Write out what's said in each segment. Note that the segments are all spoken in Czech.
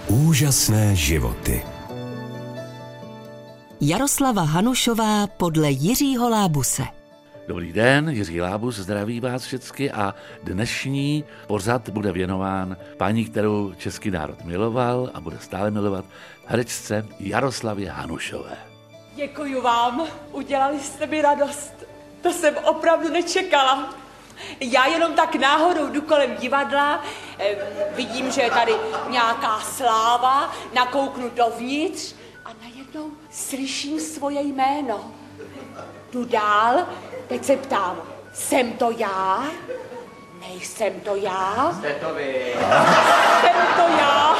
Úžasné životy. Jaroslava Hanušová podle Jiřího Lábuse. Dobrý den, Jiří Lábus zdraví vás všechny a dnešní pořad bude věnován paní, kterou český národ miloval a bude stále milovat, herečce Jaroslavě Hanušové. Děkuju vám, udělali jste mi radost. To jsem opravdu nečekala. Já jenom tak náhodou jdu kolem divadla, vidím, že je tady nějaká sláva, nakouknu dovnitř a najednou slyším svoje jméno. Jdu dál, teď se ptám, jsem to já? Nejsem to já? Jste to vy. Jsem to já?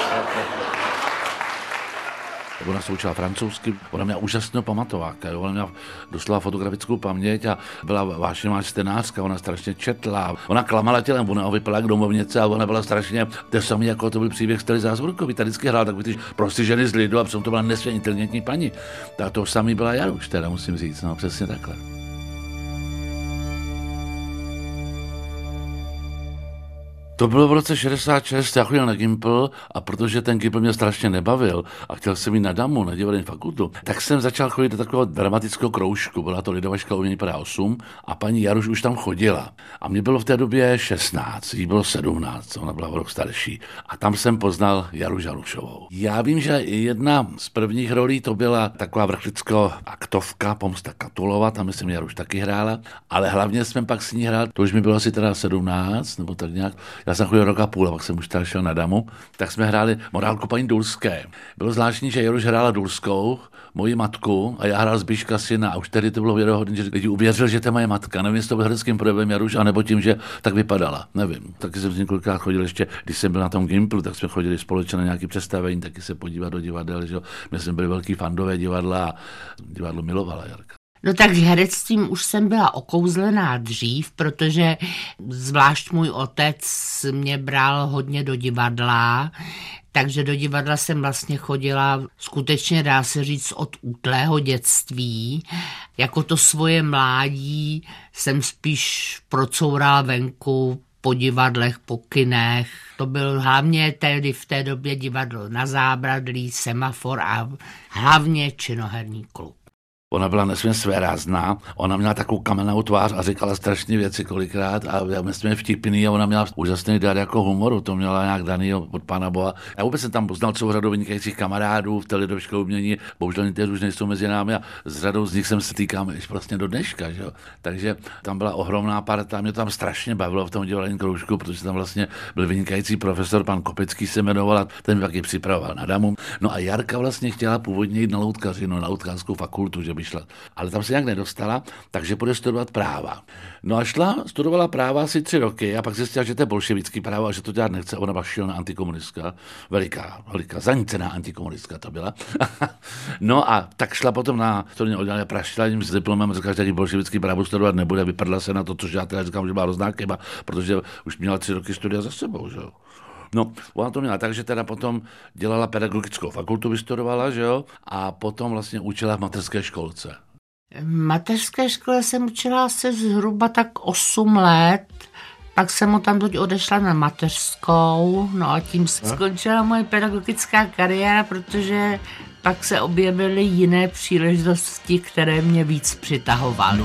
Ona se učila francouzsky, ona měla úžasnou pamatováka, ona měla doslova fotografickou paměť a byla vášnivá čtenářka, ona strašně četla, ona klamala tělem, ona vypadala jak domovnice a ona byla strašně, to samé jako to byl příběh Stely Zázvorkový, ta vždycky hrála takový ty prostě ženy z lidu a přitom to byla nesmírně inteligentní paní. Tak to samý byla Jaruš, teda musím říct, no přesně takhle. To bylo v roce 66, já chodil na Gimpl a protože ten Gimpl mě strašně nebavil a chtěl jsem jít na Damu, na divadelní fakultu, tak jsem začal chodit do takového dramatického kroužku, byla to Lidová škola umění Praha 8 a paní Jaruš už tam chodila. A mě bylo v té době 16, jí bylo 17, ona byla o rok starší a tam jsem poznal Jaruš Hanušovou. Já vím, že jedna z prvních rolí to byla taková vrchlická aktovka Pomsta Katulova, tam myslím Jaruš taky hrála, ale hlavně jsem pak s ní hrál, to už mi bylo asi teda 17 nebo tak nějak. Já jsem chodil rok a půl, a pak jsem už tady šel na Damu, tak jsme hráli Morálku paní Dulské. Bylo zvláštní, že Jaruš hrála Dulskou, moji matku, a já hrál Zbyška syna. A už tehdy to bylo věrohodné, že lidi uvěřil, že to je moje matka. Nevím, jestli to byl hereckým projevem Jaruš, anebo tím, že tak vypadala. Nevím. Taky jsem několikrát chodil ještě, když jsem byl na tom Gimplu, tak jsme chodili společně na nějaké představení, taky se podívat do divadel, že my jsme byli velký fandové divadla a divadlo milovala Jarka. No tak herectvím už jsem byla okouzlená dřív, protože zvlášť můj otec mě bral hodně do divadla, takže do divadla jsem vlastně chodila skutečně, dá se říct, od útlého dětství. Jako to svoje mládí jsem spíš procourala venku po divadlech, po kinech. To byl hlavně tedy v té době divadlo Na Zábradlí, Semafor a hlavně činoherní klub. Ona byla nesmírně svérázná, ona měla takovou kamennou tvář a říkala strašné věci kolikrát a nesmírně vtipný a ona měla úžasný dar jako humoru, to měla nějak daný od Pána Boha. Já vůbec jsem tam poznal celou řadu vynikajících kamarádů v té lidové škole umění, bohužel někteří už nejsou mezi námi a s řadou z nich jsem se týkám až vlastně do dneška, že jo. Takže tam byla ohromná parta, mě tam strašně bavilo v tom divadelním kroužku, protože tam vlastně byl vynikající profesor, pan Kopecký se jmenoval a ten mě taky připravoval na Damu. No a Jarka vlastně chtěla původně jít na loutkařinu, na loutkářskou fakultu, že by šla, ale tam se nějak nedostala, takže půjde studovat práva. No a studovala práva asi 3 roky a pak zjistila, že to je bolševický právo a že to dělat nechce. Ona byla šílená antikomunistka, veliká, zanícená antikomunistka to byla. No a tak šla potom na studijní oddělení, praštila jim s diplomem a říkala, že taky bolševický právo studovat nebude, vypadla se na to, což já teda říkám, že byla hrozná chyba, protože už měla 3 roky studia za sebou, že jo. No, ona to měla tak, že teda potom dělala pedagogickou fakultu, vystudovala, že jo, a potom vlastně učila v mateřské školce. V mateřské škole jsem učila asi zhruba tak 8 let, pak jsem mu tam odešla na mateřskou, no a tím se skončila moje pedagogická kariéra, protože pak se objevily jiné příležitosti, které mě víc přitahovaly.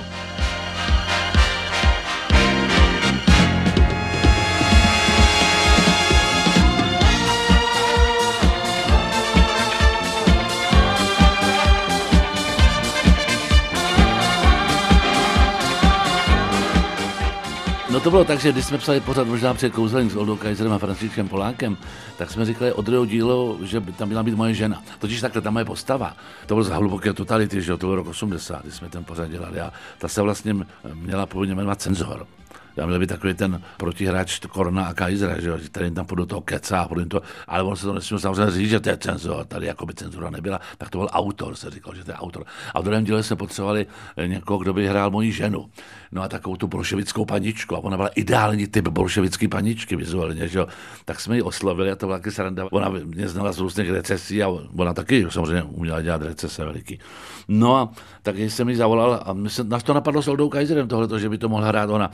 No to bylo tak, že když jsme psali pořád možná před kouzelím s Oldou Kaiserem a Františkem Polákem, tak jsme říkali od druhého dílu, že by tam měla být moje žena. Totiž takhle ta moje postava, to bylo z hluboké totality, že to bylo rok 80, když jsme ten pořád dělali a ta se vlastně měla původně jmenovat Cenzor. Já měl být takový ten protihráč Korna a Kaisera, že tady tam do toho kecá, ale on se to nesměl samozřejmě říct, že to je cenzor, tady jako by cenzura nebyla, tak to byl autor, se říkal, že to je autor. A v druhém díle jsme potřebovali někoho, kdo by hrál moji ženu. No a takovou tu bolševickou paničku, a ona byla ideální typ bolševické paničky vizuálně, že jo. Tak jsme ji oslovili a to byla taky sranda. Ona mě znala z různých recesí a ona taky samozřejmě uměla dělat recese veliký. No a tak jsem ji zavolal a nás to napadlo s Oldou Kaiserem tohleto, že by to mohla hrát ona. A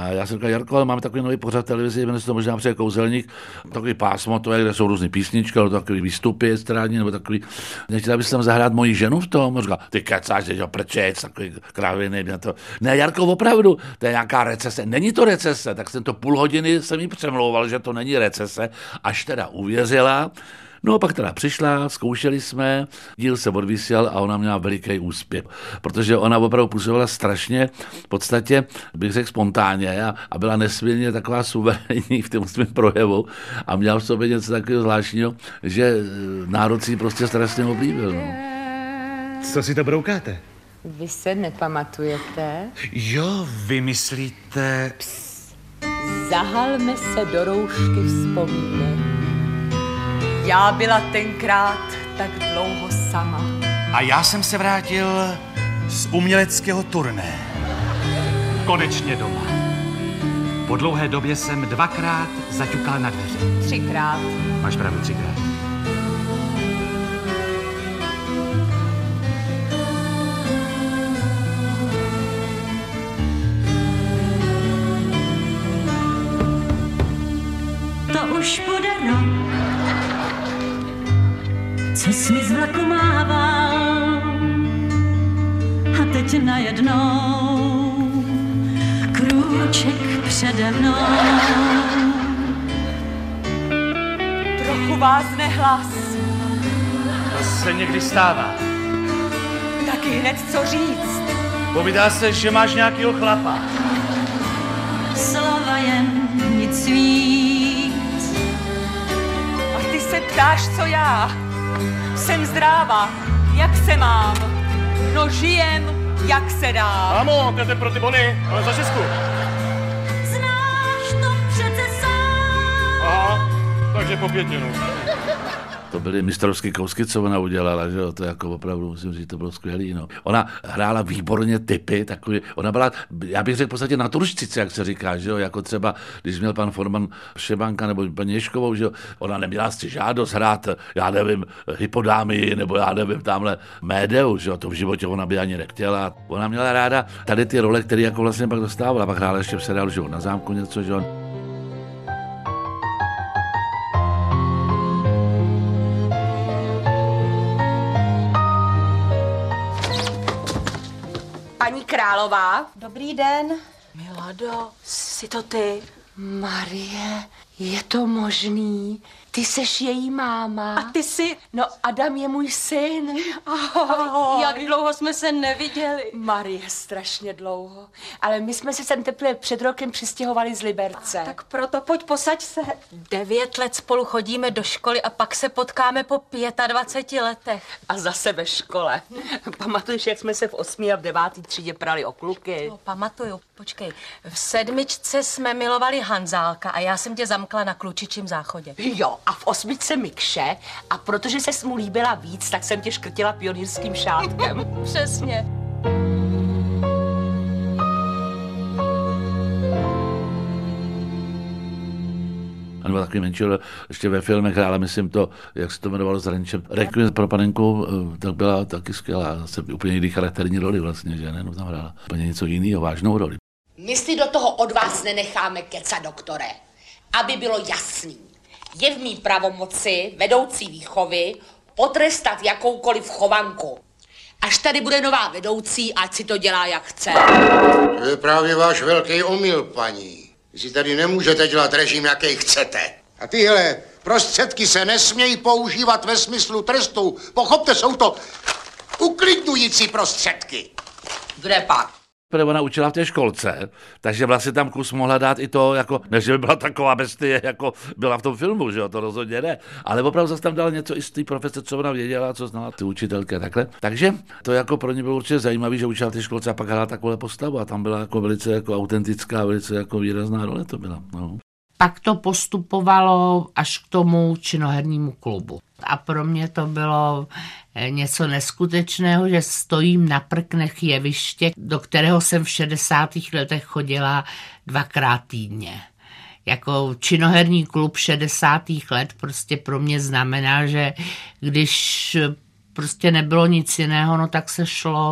A já jsem říkal, Jarko, ale máme takový nový pořad televizi, jmenuje se to možná Přeje kouzelník, takový pásmo, to je, kde jsou různý písničky, ale takový výstupy estrádní, nebo takový, nechtěla bys tam zahrát moji ženu v tom? A říkal, ty kecáš, že prčec, takový kraviny, to. Ne, Jarko, opravdu, to je nějaká recese. Není to recese, tak jsem to půl hodiny jsem jí přemlouval, že to není recese, až teda uvěřila. No pak teda přišla, zkoušeli jsme, díl se odvysílal a ona měla veliký úspěch, protože ona opravdu působila strašně, v podstatě bych řekl spontánně a byla nesmírně taková suverénní v tom svém projevu a měla v sobě něco takového zvláštního, že národ si prostě strašně oblíbil. No. Co si to broukáte? Vy se nepamatujete? Jo, vy myslíte... Zahalme se do roušky vzpomínek. Já byla tenkrát tak dlouho sama. A já jsem se vrátil z uměleckého turné. Konečně doma. Po dlouhé době jsem 2krát zaťukal na dveře. 3krát. Máš pravdu, 3krát. To už bude rok, co jsi mi z vlaku mával a teď najednou krůček přede mnou. Trochu vázne hlas. To se někdy stává. Taky hned co říct. Povídá se, že máš nějakýho chlapa. Slova jen nic víc. A ty se ptáš, co já. Jsem zdráva, jak se mám. No žijem, jak se dá. Mámo, to je pro ty bony, ale za Česku. Znáš to přece sám. Aha, takže po 5 minut. To byly mistrovské kousky, co ona udělala, že jo, to jako opravdu, musím říct, to bylo skvělý, no. Ona hrála výborně typy, takový, ona byla, já bych řekl v podstatě naturšcice, jak se říká, že jo, jako třeba, když měl pan Forman Šebanka nebo paní Ježkovou, že jo, ona neměla si žádost hrát, já nevím, hypodámy, nebo já nevím, tamhle Médeu, že jo, to v životě ona by ani nechtěla. Ona měla ráda tady ty role, které jako vlastně pak dostávala, pak hrála ještě v seriálu, že jo, Na zámku něco, že jo. Paní Králová. Dobrý den. Milado, jsi to ty? Marie, je to možný? Ty seš její máma. A ty jsi... No, Adam je můj syn. Ahoj. Jak dlouho jsme se neviděli. Marie, strašně dlouho. Ale my jsme se sem teprve před rokem přistěhovali z Liberce. Tak proto pojď, posaď se. 9 let spolu chodíme do školy a pak se potkáme po 25 letech. A zase ve škole. Pamatuješ, jak jsme se v 8. a v 9. třídě prali o kluky? No, pamatuju. Počkej, v 7. jsme milovali Hanzálka a já jsem tě zamkla na Klučičím záchodě. Jo, a v 8. Mikše. A protože ses mu líbila víc, tak jsem tě škrtila pionýrským šátkem. Přesně. A nebo takový menší, ještě ve filmech hrála, myslím to, jak se to jmenovalo s Renčem. Requiem pro panenku, tak byla taky skvělá. Zase úplně jiný charakterní roli vlastně, že ne? No tam hrála úplně něco jiného, vážnou roli. My si do toho od vás nenecháme kecat, doktore. Aby bylo jasný. Je v mý pravomoci vedoucí výchovy potrestat jakoukoliv chovanku. Až tady bude nová vedoucí, ať si to dělá, jak chce. To je právě váš velký omyl, paní. Vy si tady nemůžete dělat režim, jaký chcete. A tyhle prostředky se nesmějí používat ve smyslu trestu. Pochopte, jsou to uklidňující prostředky. Kde pak? Ona učila v té školce, takže vlastně tam kus mohla dát i to, jako, než by byla taková bestie, jako byla v tom filmu, že jo, to rozhodně ne. Ale opravdu zase tam dala něco i z té profese, co ona věděla, co znala ty učitelky a takhle. Takže to jako pro ně bylo určitě zajímavé, že učila v té školce a pak hrála takovou postavu a tam byla jako velice jako autentická, velice jako výrazná role to byla. No. Pak to postupovalo až k tomu činohernímu klubu. A pro mě to bylo něco neskutečného, že stojím na prknech jeviště, do kterého jsem v 60. letech chodila 2krát týdně. Jako činoherní klub 60. let prostě pro mě znamená, že když prostě nebylo nic jiného, no tak se šlo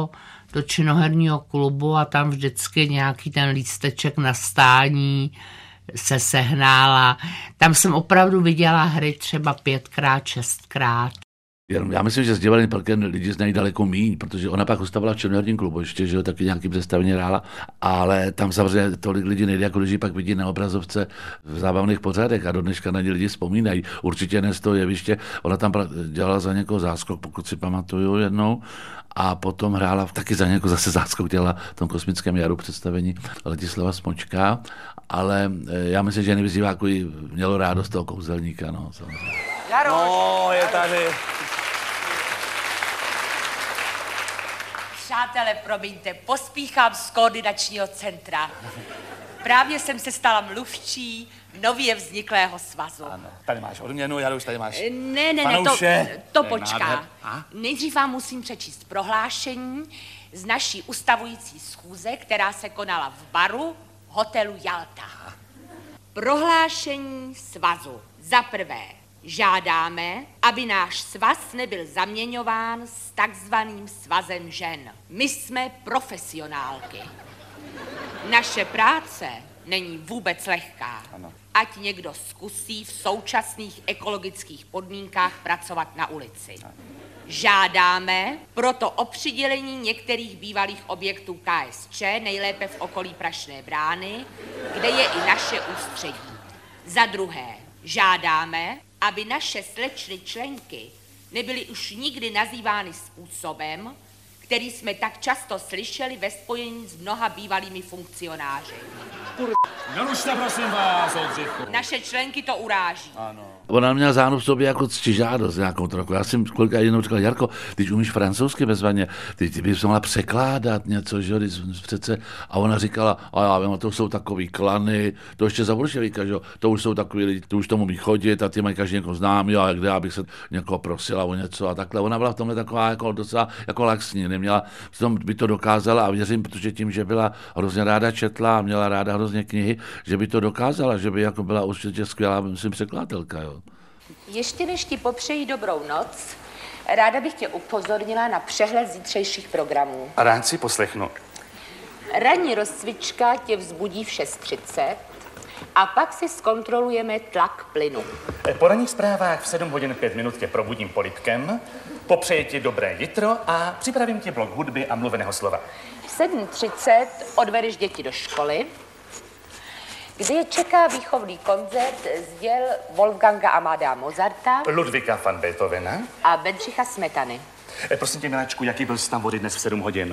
do činoherního klubu a tam vždycky nějaký ten lísteček na stání se sehnála. Tam jsem opravdu viděla hry třeba 5x, 6x. Já myslím, že s divadelním parkem lidi znají daleko míň, protože ona pak ustavila v činoherním klubu ještě, že jo, taky nějaký představení hrála, ale tam samozřejmě tolik lidí nejde, jako když pak vidí na obrazovce v zábavných pořadech a do dneška na ně lidi vzpomínají. Určitě ne z toho jeviště, ona tam dělala za někoho záskok, pokud si pamatuju jednou, a potom hrála taky za někoho zase záskok, dělala v tom Kosmickém jaru představení Ladislava Smočka, ale já myslím, že nejvíc diváků mělo rádost toho kouzelníka, no, samozřejmě. No, je tady. Přátelé, promiňte, pospíchám z koordinačního centra. Právě jsem se stala mluvčí nově vzniklého svazu. Ano, tady máš odměnu, Jaruš, tady máš Ne, to počká. Nejdřív vám musím přečíst prohlášení z naší ustavující schůze, která se konala v baru hotelu Jalta. Prohlášení svazu. Za prvé, žádáme, aby náš svaz nebyl zaměňován s takzvaným svazem žen. My jsme profesionálky. Naše práce není vůbec lehká. Ano. Ať někdo zkusí v současných ekologických podmínkách pracovat na ulici. Ano. Žádáme proto o přidělení některých bývalých objektů KSČ, nejlépe v okolí Prašné brány, kde je i naše ústředí. Za druhé, žádáme, aby naše slečny členky nebyly už nikdy nazývány způsobem, který jsme tak často slyšeli ve spojení s mnoha bývalými funkcionáři. Nerušte, prosím vás, Oldřichu. Naše členky to uráží. Ano. Ona měla zánu v sobě jako ctižádost nějakou trochu. Já jsem kolikrát jednou říkal, Jarko, když umíš francouzsky bezvadně, ty bys mohla překládat něco, že jo, přece. A ona říkala, a já vím, to jsou takový klany, to ještě za bolševíka, že jo, to už jsou takový lidi, to už tomu umí chodit a ty mají každý někoho známý a kde já bych se někoho prosila o něco a takhle. Ona byla v tomhle taková jako docela jako laxní, neměla, v tom by to dokázala a věřím, protože tím, že byla hrozně ráda četla a měla ráda hrozně knihy, že by to dokázala, že by jako byla určitě skvělá, myslím, překladatelka, jo. Ještě než ti popřeji dobrou noc, ráda bych tě upozornila na přehled zítřejších programů. A rád si poslechnu. Ranní rozcvička tě vzbudí v 6:30 a pak si zkontrolujeme tlak plynu. Po ranních zprávách v 7 hodin 5 minut tě probudím polibkem, popřeji ti dobré jitro a připravím ti blok hudby a mluveného slova. V 7:30 odvedeš děti do školy, kde je čeká výchovný koncert z děl Wolfganga Amadea Mozarta, Ludvíka van Beethovena a Bedřicha Smetany. Prosím tě, miláčku, jaký byl stav vody dnes v 7 hodin?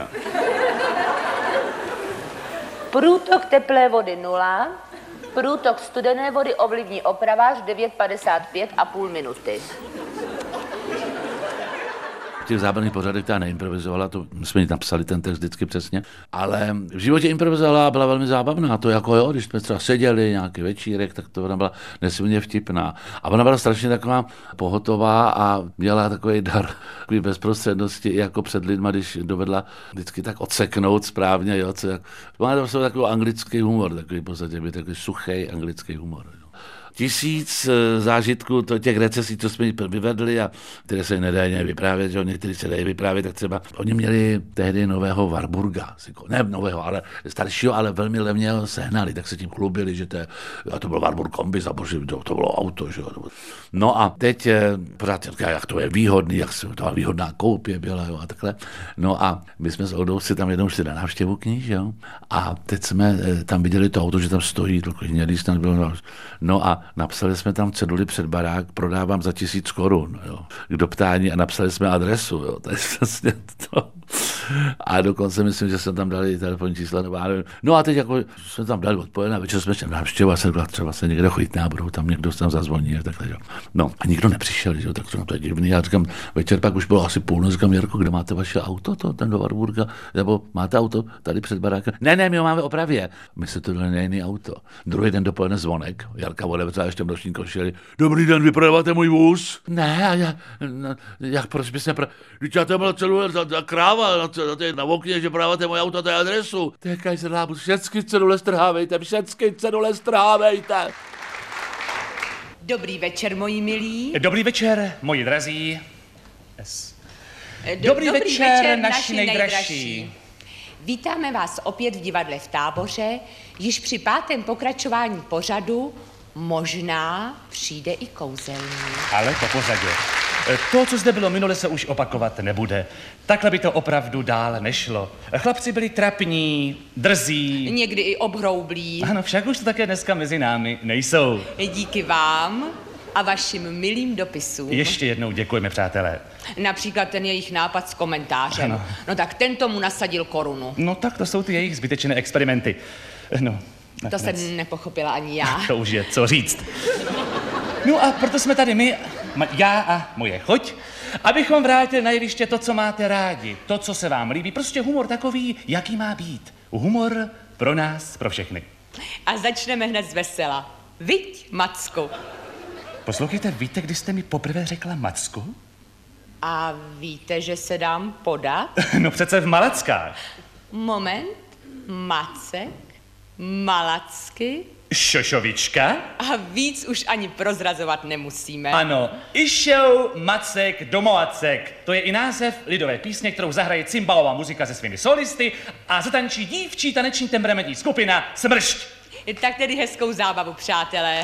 Průtok teplé vody 0, průtok studené vody ovlivní opravář 9:55 a půl minuty. V těch zábavných pořadech ta neimprovizovala, to jsme jí napsali ten text vždycky přesně, ale v životě improvizovala a byla velmi zábavná, to jako jo, když jsme třeba seděli nějaký večírek, tak to ona byla nesmírně vtipná. A ona byla strašně taková pohotová a měla takový dar takový bezprostřednosti i jako před lidma, když dovedla vždycky tak odseknout správně, jo, co jak, má to takový anglický humor, takový v podstatě by takový suchý anglický humor. Jo. 1000 zážitků těch recesí, co jsme vyvedli a které se nedají vyprávět, že některé se dají vyprávět, tak třeba oni měli tehdy nového Warburga, ne nového, ale staršího, ale velmi levně ho sehnali, tak se tím chlubili, že to byl Warburg kombi, to bylo auto, že jo. No a teď pořád říká, jak to je výhodný, jak to výhodná koupě byla, jo, a takhle. No a my jsme s Oldou si tam jednou šli na návštěvu kníž, jo, a teď jsme tam viděli to auto, že tam stojí, snad bylo, no a napsali jsme tam ceduly před barák, prodávám za 1000 korun, jo, k doptání a napsali jsme adresu, jo, to je přesně to. A dokonce myslím, že jsme tam dali telefonní čísla, no a teď jako jsme tam dali odpoledne a večer jsme šli na návštěvu a se třeba se někde chytná, budou tam někdo tam zazvoní a takhle, jo. No a nikdo nepřišel, že jo, tak to je divný, já říkám, večer pak už bylo asi půlnoc, říkám, Jarko, kde máte vaše auto, ten do Warburga, nebo máte auto tady před barákem? Ne, my ho máme opravě. My se to dali na jiný auto. Druhý den dopoledne zvonek, Jarka odevřela ještě v noční košili. Dobrý den, vy prodáváte můj vůz? Ne, jak proč bys já tam byla celou kráva na okně, že prodáváte moje auto, to je adresu. Tekaj se lábu, všechny cedule strhávejte. Dobrý večer, moji milí. Dobrý večer, moji drazí. Dobrý večer, naši nejdražší. Vítáme vás opět v divadle v Táboře, již při 5. pokračování pořadu možná přijde i kouzelník. Ale po pořadě. To, co zde bylo minule, se už opakovat nebude. Takhle by to opravdu dál nešlo. Chlapci byli trapní, drzí. Někdy i obhroublí. Ano, však už to také dneska mezi námi nejsou. Díky vám a vašim milým dopisům. Ještě jednou děkujeme, přátelé. Například ten jejich nápad s komentářem. Ano. No tak ten tomu nasadil korunu. No tak to jsou ty jejich zbytečné experimenty. No, to jsem nepochopila ani já. To už je co říct. No a proto jsme tady my, já a moje choť, abychom vrátili na jeviště to, co máte rádi, to, co se vám líbí. Prostě humor takový, jaký má být. Humor pro nás, pro všechny. A začneme hned z vesela. Viď, Macku? Poslouchejte, víte, kdy jste mi poprvé řekla Macku? A víte, že se dám podat? No přece v Malackách. Moment, Macek, Malacky. Šošovička? A víc už ani prozrazovat nemusíme. Ano, Išou Macek Domoacek. To je i název lidové písně, kterou zahraje cymbalová muzika se svými solisty a zatančí dívčí taneční temperamentní skupina Smršť. Tak tedy hezkou zábavu, přátelé.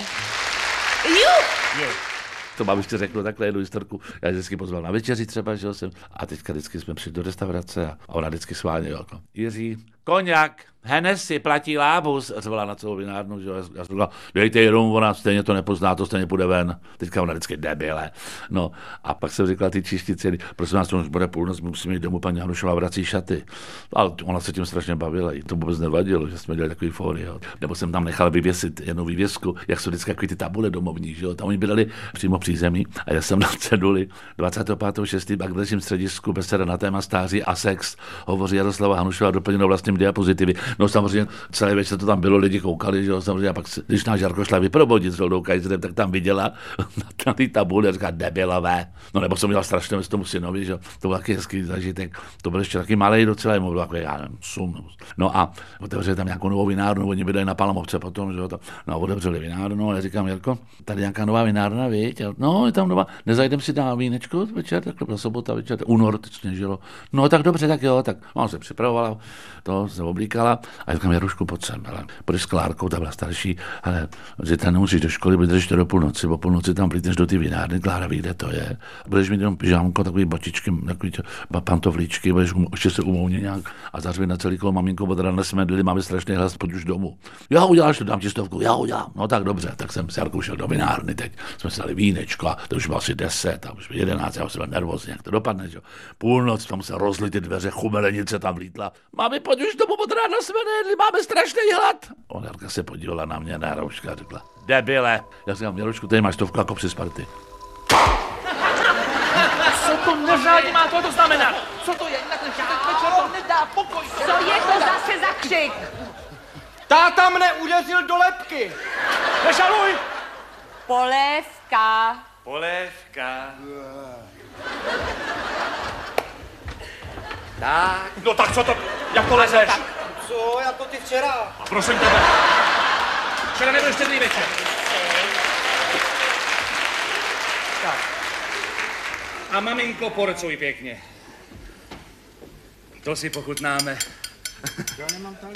Jo. To babičce řeknu takhle jednu historku. Já vždycky pozval na večeři třeba, že jsem. A teďka vždycky jsme přišli do restaurace a ona vždycky sválně jako. Jiří, koněk, Hennessy, platí lábus. A řvala na celou vinárnu, že já jsem říkal, dejte jí rum, ona stejně to nepozná, to stejně půjde ven. Teďka ona vždycky debile. No a pak jsem říkal ty číštici, prosím vás, to už bude půlnoc, my musíme jít domů, paní Hanušová vrací šaty. Ale ona se tím strašně bavila, jí to vůbec nevadilo, že jsme dělali takový fóry. Jo. Nebo jsem tam nechal vyvěsit jednu vývěsku, jak jsou vždycky takový ty tabule domovní, že jo. Tam oni bydleli přímo při zemi a já jsem na ceduli 25.6. v akademickém středisku beseda na téma stáří a sex. Hovoří Jaroslava Hanušová doplněno vlastním diapozitivy. No samozřejmě celý večer to tam bylo, lidi koukali, že jo, samozřejmě a pak když náš Jarko šla vyprobodit s Roldou Kajzerem, tak tam viděla na té tabuli a říká debilové. No nebo jsem měla strašně s tomu synovi, že jo, to byl taky hezký zažitek. To byl ještě taky malej docela, mu bylo jako já nevím, sum. No a otevřeli tam nějakou novou vinárnu, oni bydleli na Palamovce potom, že jo, no otevřeli vinárnu, a já říkám, Jarko, tady nějaká nová vinárna, viď? No, je tam nová, nezajdem si na vínečko večer, takhle byla sobota večer, únor teď sněžilo. No tak dobře, tak jo, tak ona se připravovala, to se oblíkala a říkám, Jarušku, pojď sem, hele, půjdeš s Klárkou, ta byla starší, ale že tam nemusíš do školy, budeš to do půlnoci, po půlnoci tam plítneš do ty vinárny, Klára ví, kde to je. Budeš mít jenom pyžámko, takový bočičky, takový pantofličky, budeš ještě se umouně nějak a zařvi na celý kolo, maminko, od rána jsme byli, máme strašný hlas, pojď už domů. Já uděláš to, dám ti 100, já udělám. No tak dobře, tak jsem s Jarkou šel do vinárny, teď jsme si dali vínečko a to už bylo asi 10, a už 11, já jsem byl nervózní, jak to dopadne, že? Půlnoc, tam se rozly ty dveře, chumelenice tam vlítla. Mami, pojď už domů, od rána jsme nejedli, máme strašný hlad. Ona Jarka se podívala na mě, na Rouška, řekla, debile. Já říkám, Jarušku, tady máš 100 jako při Sparty. Co to neřádně má to znamenat? Co to je? To nedá pokoj. Co je to zase za křik? Táta mne udeřil do lebky. Nežaluj! Polévka. Polévka. Tak. No tak co to, jako lezeš? Co, jako ty včera? A prosím tebe. Včera nebyl štědrý večer. Tak. A maminko, porcuj pěkně. To si pochutnáme. Já nemám talíř.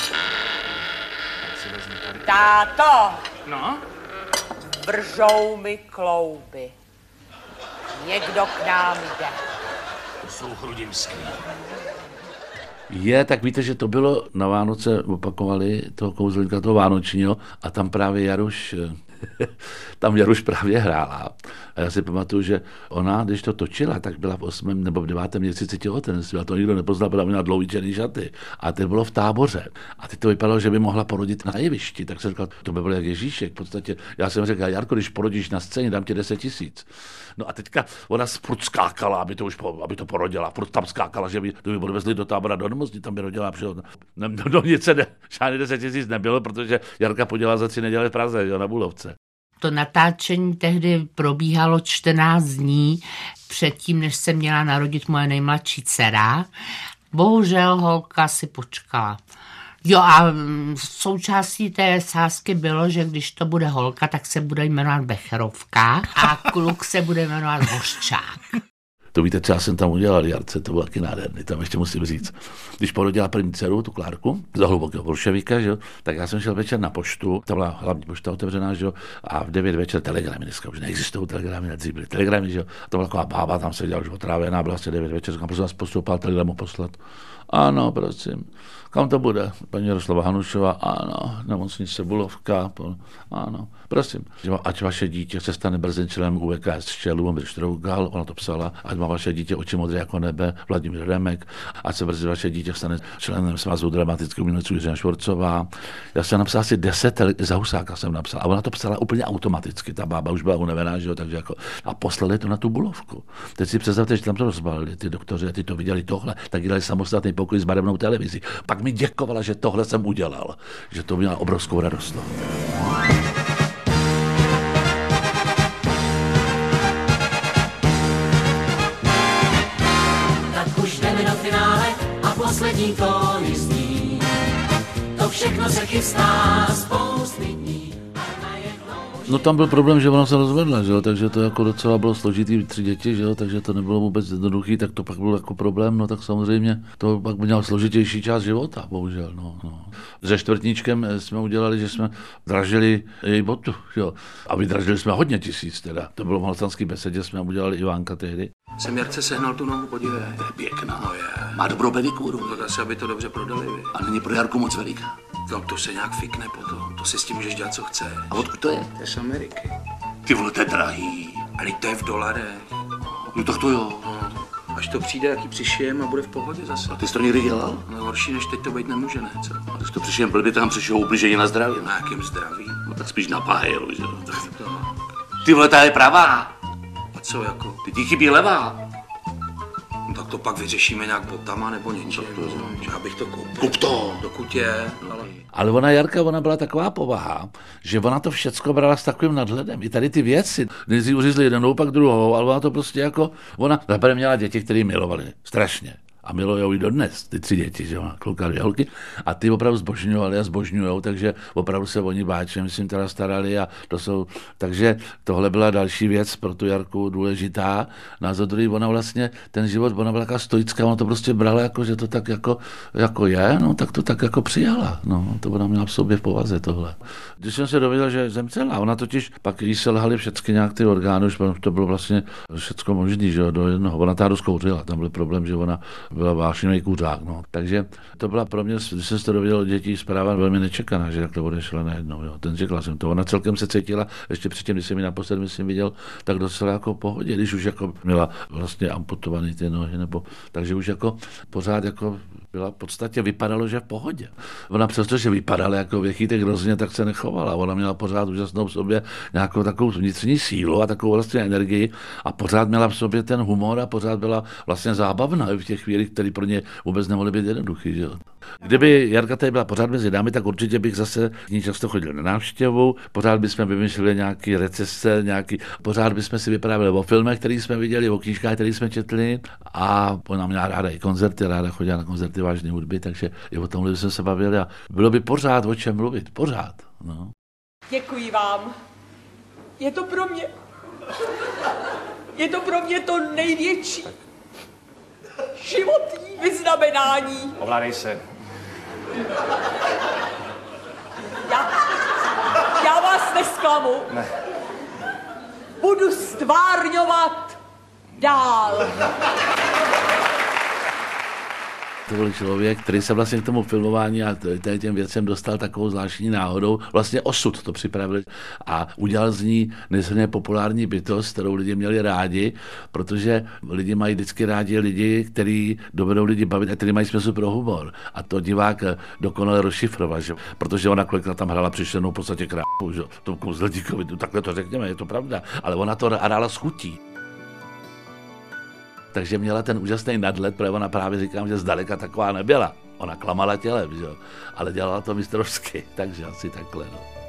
Táto. No? Vržou mi klouby. Někdo k nám jde. To jsou chrudimský. Je, tak víte, že to bylo na Vánoce, opakovali toho kouzelníka, toho vánočního a tam právě Jaruš právě hrála. A já si pamatuju, že ona, když to točila, tak byla v 8. nebo v 9. měsíci těhotenství a to nikdo nepoznal, byla měla dlouhý černý šaty. A to bylo v Táboře. A teď to vypadalo, že by mohla porodit na jevišti. Tak jsem říkal, to by bylo jak Ježíšek. V podstatě já jsem řekl, Jarko, když porodíš na scéně, dám ti 10 000. No a teďka ona furt skákala, aby to porodila. Furt tam skákala, že by odvezli do Tábora do nemocnice, tam by rodila. Do nic žádný 10 000 nebylo, protože Jarka podělala za 3 neděle v Praze, jo, na Bulovce. To natáčení tehdy probíhalo 14 dní předtím, než se měla narodit moje nejmladší dcera. Bohužel holka si počkala. Jo a součástí té sázky bylo, že když to bude holka, tak se bude jmenovat Becherovka a kluk se bude jmenovat Hořčák. To víte, co já jsem tam udělal, Jarce, to bylo taky nádherný, tam ještě musím říct. Když porodila první dceru, tu Klárku, za hlubokého bolševika, že jo, tak já jsem šel večer na poštu, tam byla hlavní pošta otevřená, že jo, a v 9 večer telegramy, dneska už neexistují telegramy, dřív byly telegramy, že jo, a to byla taková bába, tam seděla už otrávená, byla asi 9 večer, říkám, prosím vás, postoupal telegramu poslat. Ano, prosím. Kam to bude? Paní Jaroslava Hanušová, ano, nemocnice Bulovka, ano, prosím. Ať vaše dítě se stane brzy členem UVKSČ, Lubomír Štrougal, ona to psala, ať má vaše dítě oči modré jako nebe, Vladimír Remek, ať se brzy vaše dítě stane členem Svazu dramatických umělců Jiřina Švorcová. Já jsem napsal asi 10, za Husáka jsem napsal, a ona to psala úplně automaticky, ta bába už byla unavená, že jo, takže jako, a poslali to na tu Bulovku. Teď si představte, že tam to rozbalili ty doktoři, a ty to viděli tohle, tak dělali samostatný pokoj s barevnou televizí. Pak mi děkovala, že tohle jsem udělal, že to měla obrovskou radost. Tak už jdeme do finále a poslední kolo zní. To všechno se chystá spousty dní. No tam byl problém, že ona se rozvedla, že jo, takže to jako docela bylo složitý, 3 děti, že jo, takže to nebylo vůbec jednoduchý, tak to pak byl jako problém, no tak samozřejmě to pak měl složitější část života, bohužel, no. Se Čtvrtníčkem jsme udělali, že jsme dražili její botu, jo, a vydražili jsme hodně tisíc teda, to bylo v Malostranský besedě, jsme udělali Ivánka tehdy. Jsem Jarce sehnal tu nohu, podívej. To je pěkná, no je. Má dobrou pedikúru. Tak asi, aby to dobře prodali, vy. A není pro Jarku moc veliká. No to se nějak fikne potom, to si s tím můžeš dělat, co chceš. A odkud to je? To je z Ameriky. Ty vole, to je drahý. Ale to je v dolarech. No tak to jo. No, až to přijde, jaký přišijem a bude v pohodě zase. A ty jsi to někdy dělal? No horší než teď to být nemůže, ne, co? A když to přišijem blbě, tam přišlo ublížení na zdraví. Na jakým zdraví? No tak spíš na pájelu, že jo. To. Ty vole, ta je pravá. A co jako? Ty ti chybí levá. No tak to pak vyřešíme nějak botama nebo něčím. Já bych to koupil. Kup to. Dokud je, Ale ona Jarka, ona byla taková povaha, že ona to všecko brala s takovým nadhledem. I tady ty věci, nejdřív uřízli jednou, pak druhou, ale ona to prostě jako, ona zaprvé měla děti, které milovali, strašně. A milujou i dodnes, ty 3 děti, že ona, kluka, 2 holky. A ty opravdu zbožňovali a zbožňujou, takže opravdu se oni báče, myslím, teda starali a to jsou, takže tohle byla další věc pro tu Jarku důležitá. Na za druhý, ona vlastně, ten život, ona byla taková stoická, ona to prostě brala jako, že to tak jako je, no tak to tak jako přijala, no, to ona měla v sobě v povaze tohle. Když jsem se dověděl, že zemřela, ona totiž pak jí selhaly všechny nějak ty orgány, už to bylo vlastně všecko možný, že jo, do jednoho, ona tádu zkouřila, tam byl problém, že ona byla vášnivý kuřák, no. Takže to byla pro mě, když jsem se to dověděl od dětí, zpráva velmi nečekaná, že takhle odešla najednou, jo. Ten řekla jsem to. Ona celkem se cítila, ještě předtím, když jsem ji naposled, myslím, viděl, tak docela jako v pohodě, když už jako měla vlastně amputovaný ty nohy, nebo, takže už jako pořád jako byla v podstatě, vypadalo, že v pohodě. Ona přesto, že vypadala jako věchýtek hrozně, tak se nechovala. Ona měla pořád úžasnou v sobě nějakou takovou vnitřní sílu a takovou vlastně energii a pořád měla v sobě ten humor a pořád byla vlastně zábavná v těch chvílích, které pro ně vůbec nemohly být jednoduchý. Že? Kdyby Jarka tady byla pořád mezi námi, tak určitě bych zase k ní často chodil na návštěvu, pořád bychom vymýšleli nějaký recese, pořád bychom si vyprávěli o filmech, které jsme viděli, o knížkách, které jsme četli a ona měla ráda i koncerty, ráda chodila na koncerty vážné hudby, takže i o tomhle jsme se bavili a bylo by pořád o čem mluvit, pořád. No. Děkuji vám. Je to pro mě to největší životní vyznamenání. Ovládej se. Já vás nesklamu. Ne. Budu stvárňovat dál. To byl člověk, který se vlastně k tomu filmování a těm věcem dostal takovou zvláštní náhodou. Vlastně osud to připravil a udělal z ní nesmírně populární bytost, kterou lidi měli rádi, protože lidi mají vždycky rádi lidi, kteří dovedou lidi bavit a kteří mají smysl pro humor. A to divák dokonale rozšifroval, že? Protože ona kolikrát tam hrála přišlenou v podstatě krápu, že? Tomu Kouzelníkovi, takhle to řekněme, je to pravda, ale ona to hrála s chutí. Takže měla ten úžasný nadhled, protože ona právě říkám, že zdaleka taková nebyla. Ona klamala tělem, že? Ale dělala to mistrovsky, takže asi takhle. No.